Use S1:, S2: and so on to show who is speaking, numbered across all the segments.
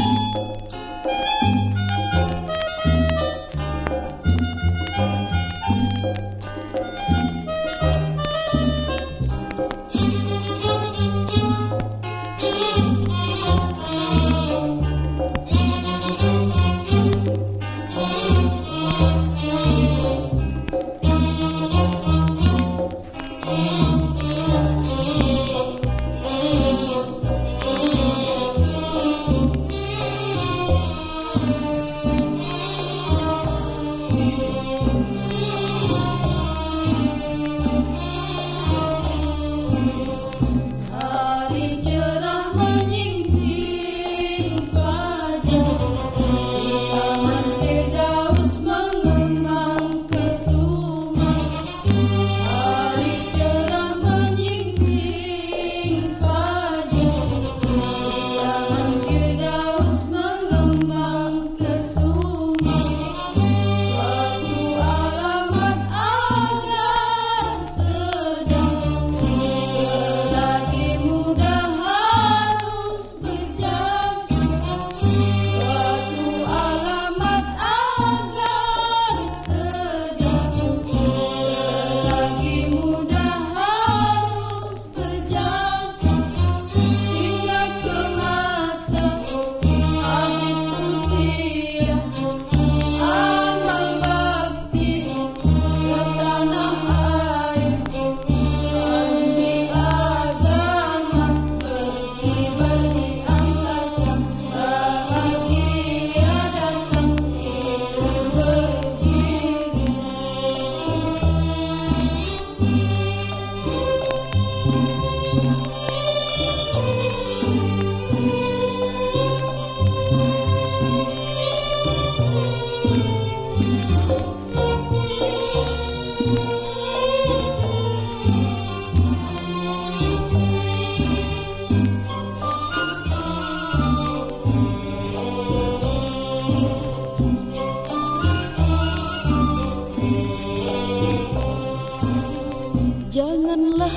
S1: Janganlah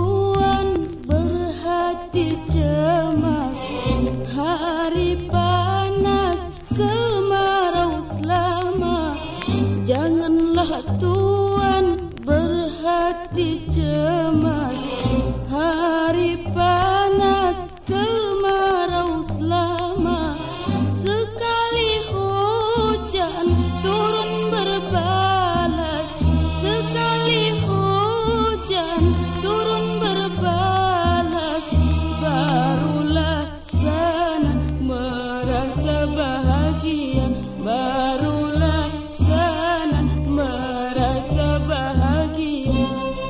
S1: Tuan berhati cemas, hari panas kemarau selama. Janganlah Tuan berhati cemas, hari panas kemarau selama. Sekali hujan turun berbalas, sekali hujan turun berbalas, barulah sana merasa bahagia, barulah sana merasa bahagia.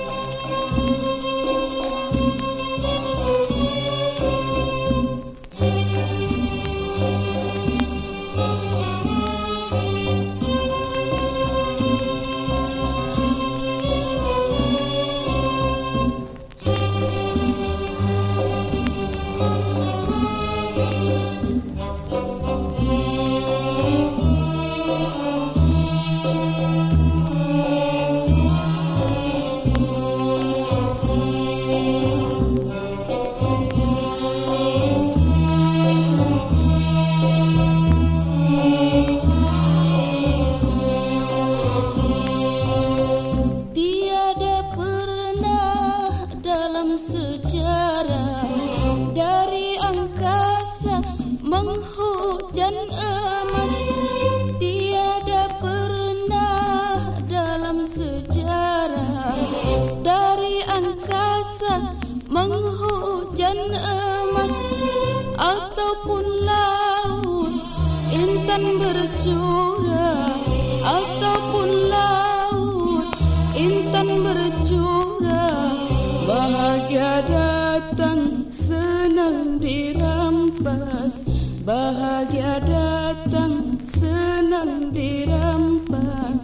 S1: Sejarah dari angkasa menghujan emas, tiada pernah dalam sejarah dari angkasa menghujan emas, ataupun laut intan bercurah, ataupun laut intan bercurah. Bahagia datang senang dirampas, bahagia datang senang dirampas.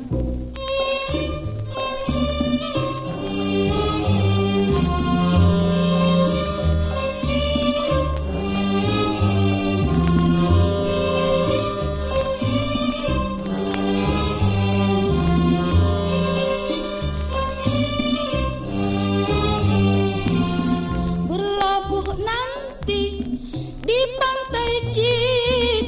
S1: Nanti di pantai Cina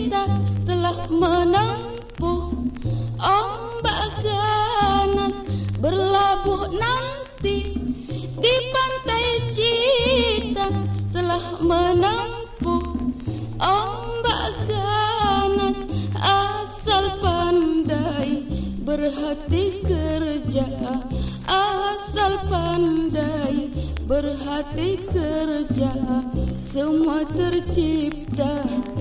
S1: menempuh ombak ganas, berlabuh nanti di pantai Cita. Setelah menempuh ombak ganas, asal pandai berhati kerja, asal pandai berhati kerja, semua tercipta